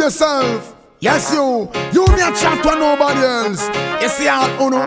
yourself. Yes, you me a chat to nobody else. You see how uno,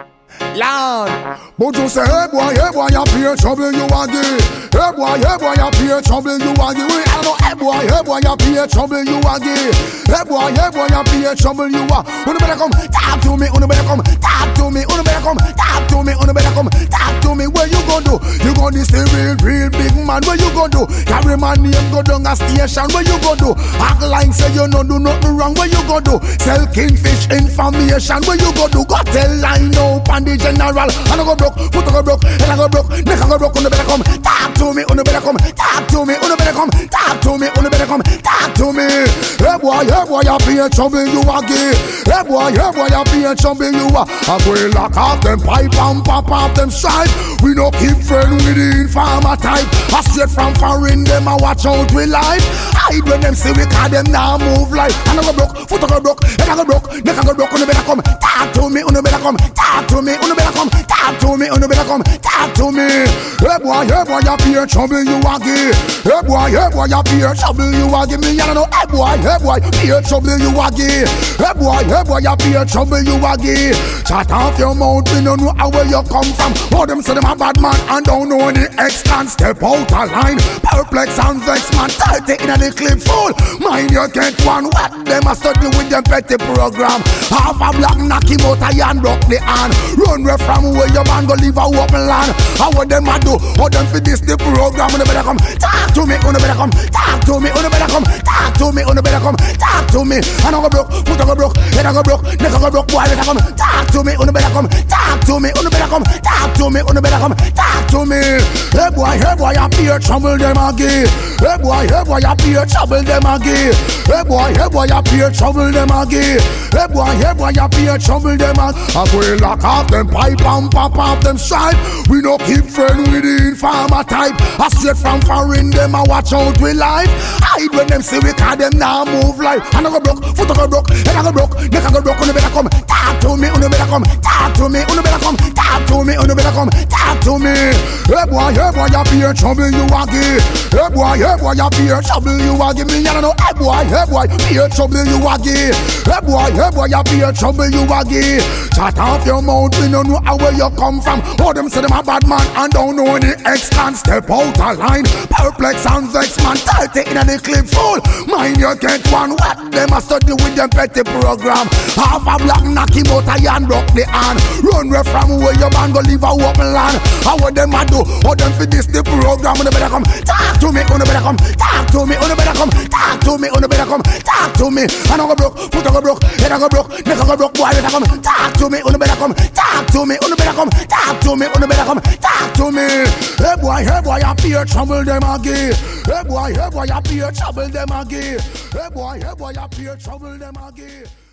Lord. But you say, hey boy, you pay trouble you a give. Hey boy, you pay trouble you a give. I know, hey boy, you pay trouble you a give. Hey boy, you pay trouble you a. Uno better come talk to me. Uno better come talk to me. Uno better come talk to me. Uno better come talk to me. Where you gon' do? You gon' this the real big man. Where you gon' do? Carry my name go down a station. Where you gon' do? Act like say you no do nothing wrong. Where you gon' do? Sell kingfish information. Where you gon' do? Go tell line up on the general. I go broke, foot go broke, head I go broke, neck I go broke. Uno better come talk to me. Uno better come talk to me. Uno better come talk to me. Uno better come talk to me. Hey boy, you be in trouble you a give. Hey boy, you be in trouble you a. I go lock off them pipe and pop off them stripe. We no keep friend with the informer type. I straight from foreign them I watch out with life. Hide when them see we call them now move like. I go broke, foot go broke, head I go broke, neck I go broke. Uno better come talk to me. Uno better come talk to me. Uno better come talk to me. Uno better come talk to me. Hey boy, you be in trouble you a give. Hey boy, you be in trouble you a give me. I know, hey boy, be in trouble you a give. Hey boy, you be in trouble you a give. Shut off your mouth, we don't know where you come from. All them say them a bad man and don't know any extent. Step out of line, perplex and vex man. 30 in a clip full. Mind you get one what them a study with them petty program. Half a block knock him out a hand, broke the hand. Run away from where your man go live a open land. How what them a do? How them for this the program? Uno better come talk to me. Uno better come talk to me. Uno better come talk to me. Uno better come talk to me. I go broke, foot I go broke, head I go broke, neck I go broke. Boy better come talk to me. Uno better come talk to me. Uno better come talk to me. Uno better come talk to me. Hey boy, you pay trouble them a give. Hey boy, you pay trouble them a give. Hey boy, you pay trouble them a give. Hey boy, you pay trouble them a. I go lock off them pipe and pop off them stripe. We no keep friend with the informer type. I straight from foreign them I watch out with life. Hide when them see we call them now move like. I go broke, foot I go broke, head I go broke, neck I go broke. Uno better come talk to me. Uno better come talk to me. Uno better come talk to me. Uno better come talk to me. Hey boy, you be in trouble you a give. Hey boy, you be in trouble you a give me. I know, hey boy, be in trouble you a give. Hey boy, you be in trouble you a give. Shut off your mouth, we don't know where you come from. All them say them a bad man and don't know any extent. Step out of line, perplex and vex man. 30 in a clip full. Mind you get one what them a study with them petty program. Half a block knock him out a hand, broke the hand. Run away from where your man go live a open land. How what them a do? How them for this the program? Uno better come talk to me. Uno better come talk to me. Uno better come talk to me. Uno better come talk to me. I go broke, foot I go broke, head I go broke, neck I go broke. Boy better come talk to me. Uno better come talk to me. Uno better come talk to me. Uno better come talk to me. Hey boy, you pay trouble them a give. Hey boy, you pay trouble them a give. Hey boy, you pay trouble them a give.